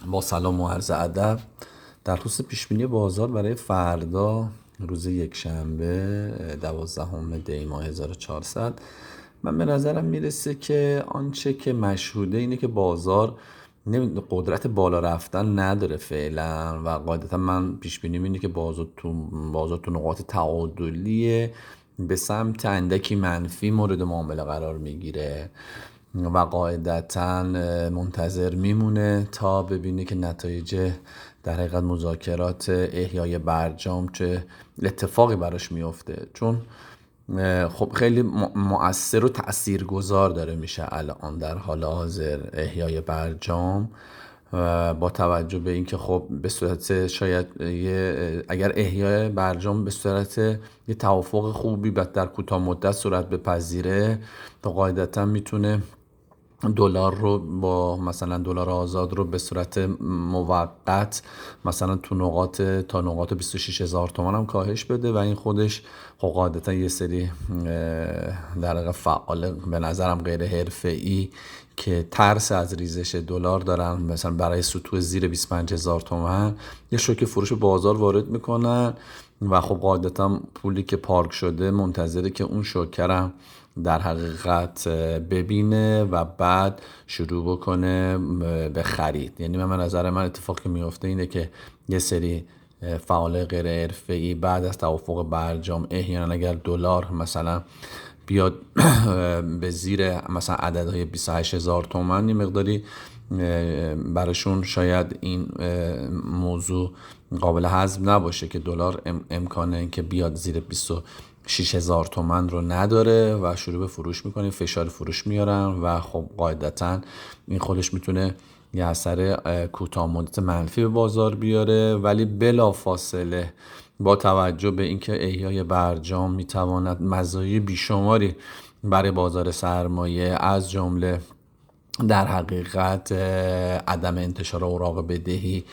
با سلام و عرض ادب. در خصوص پیشبینی بازار برای فردا روز یکشنبه 12 دی ماه 1400، من به نظرم میرسه که آنچه که مشهوده اینه که بازار قدرت بالا رفتن نداره فعلا، و قاعدتا من پیشبینی اینه که بازار تو نقاط تعادلی به سمت اندکی منفی مورد معامله قرار میگیره و قاعدتا منتظر میمونه تا ببینه که نتایج در حقیقت مذاکرات احیای برجام چه اتفاقی براش میفته، چون خب خیلی مؤثر و تاثیرگذار داره میشه الان در حال حاضر احیای برجام، با توجه به اینکه خب به صورت شاید اگر احیای برجام به صورت یه توافق خوبی در کوتاه مدت صورت بپذیره، تا قاعدتا میتونه دلار رو با مثلا دلار آزاد رو به صورت موقت مثلا تا نقاط 26,000 تومان هم کاهش بده، و این خودش قاعدتا یه سری در واقع فعال به نظرم غیر حرفه‌ای که ترس از ریزش دلار دارن، مثلا برای سطوح زیر 25,000 تومان یه شوک فروش بازار وارد میکنن، و خب قاعدتا پولی که پارک شده منتظره که اون شوکرم در حقیقت ببینه و بعد شروع بکنه به خرید. یعنی من نظر من اتفاقی میفته اینه که یه سری فعال غیر حرفه‌ای بعد از توافق برجام احیانا اگر دلار مثلا بیاد به زیر مثلا عددهای 28,000 تومان، یه مقداری براشون شاید این موضوع قابل هضم نباشه که دلار امکانه این که بیاد زیر 26,000 تومان رو نداره و شروع به فروش میکنه، فشار فروش میارن و خب قاعدتا این خودش میتونه یه اثر کوتاه مدت منفی به بازار بیاره، ولی بلا فاصله با توجه به اینکه احیای برجام میتواند مزایای بیشماری برای بازار سرمایه از جمله در حقیقت عدم انتشار اوراق بدهی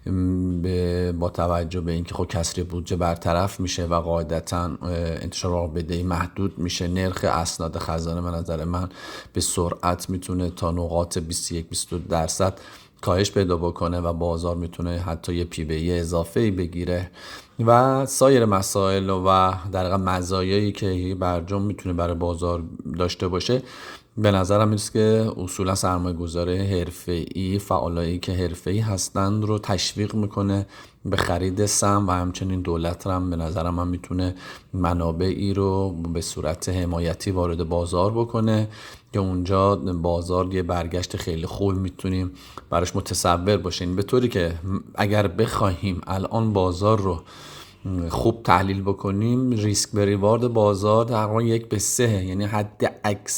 با توجه به اینکه خب کسری بودجه برطرف میشه و قاعدتا انتشار اوراق بدهی محدود میشه، نرخ اسناد خزانه به نظر من به سرعت میتونه تا نقاط 21-22% کاهش پیدا بکنه و بازار میتونه حتی یه پی بی اضافه‌ای بگیره و سایر مسائل و در واقع مزایایی که برجام میتونه برای بازار داشته باشه. به نظرم میرسه که اصولا سرمایه‌گذار حرفه‌ای، فعالایی که حرفه‌ای هستند رو تشویق میکنه به خرید سهم، و همچنین دولت هم به نظرم من میتونه منابعی رو به صورت حمایتی وارد بازار بکنه که اونجا بازار یه برگشت خیلی خوب میتونیم براش متصور باشیم، به طوری که اگر بخواهیم الان بازار رو خوب تحلیل بکنیم، ریسک به ریوارد بازار تقریبا 1/3، یعنی حد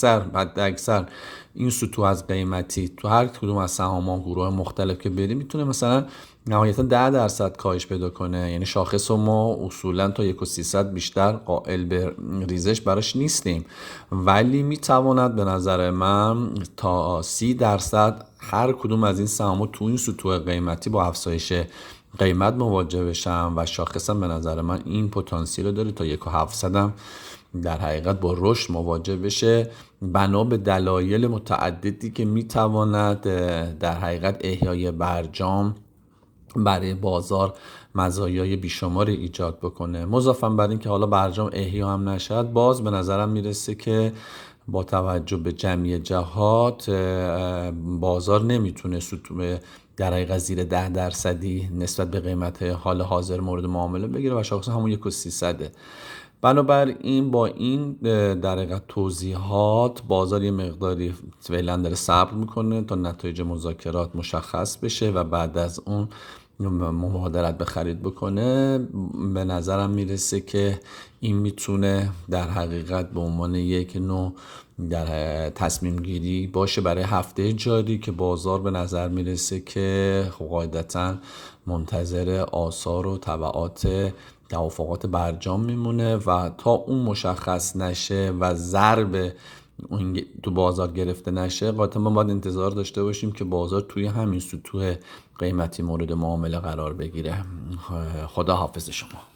اکثر این سطوح از قیمتی تو هر کدوم از سهام گروه مختلف که بریم میتونه مثلا نهایتا 10% کاهش پیدا کنه. یعنی شاخص ما اصولا تا 1.300 بیشتر قائل به ریزش براش نیستیم، ولی میتواند به نظر من تا 30% هر کدوم از این سهام تو این سطوح قیمتی با افزایش قیمت مواجه بشم، و شاخصم به نظر من این پتانسیل داره تا 1.700 هم در حقیقت با رشد مواجه بشه، بنا به دلایل متعددی که میتواند در حقیقت احیای برجام برای بازار مزایای بیشماری ایجاد بکنه. مضافاً بر این که حالا برجام احیا هم نشد، باز به نظرم میرسه که با توجه به جمعی جهات بازار نمیتونه سطوح در حقیقت زیر 10% نسبت به قیمت حال حاضر مورد معامله بگیره و شاخص همون 1.300. بنابراین با این در حقیقت توضیحات بازار یه مقداری فعلا داره صبر میکنه تا نتایج مذاکرات مشخص بشه و بعد از اون مبادرت به خرید بکنه. به نظرم میرسه که این میتونه در حقیقت به عنوان یک نوع در تصمیم گیری باشه برای هفته جاری که بازار به نظر میرسه که قاعدتا منتظر آثار و تبعات توافقات برجام میمونه و تا اون مشخص نشه و ضرب اون تو بازار گرفته نشه، قاطعا ما باید انتظار داشته باشیم که بازار توی همین سطوح قیمتی مورد معامله قرار بگیره. خدا حافظ شما.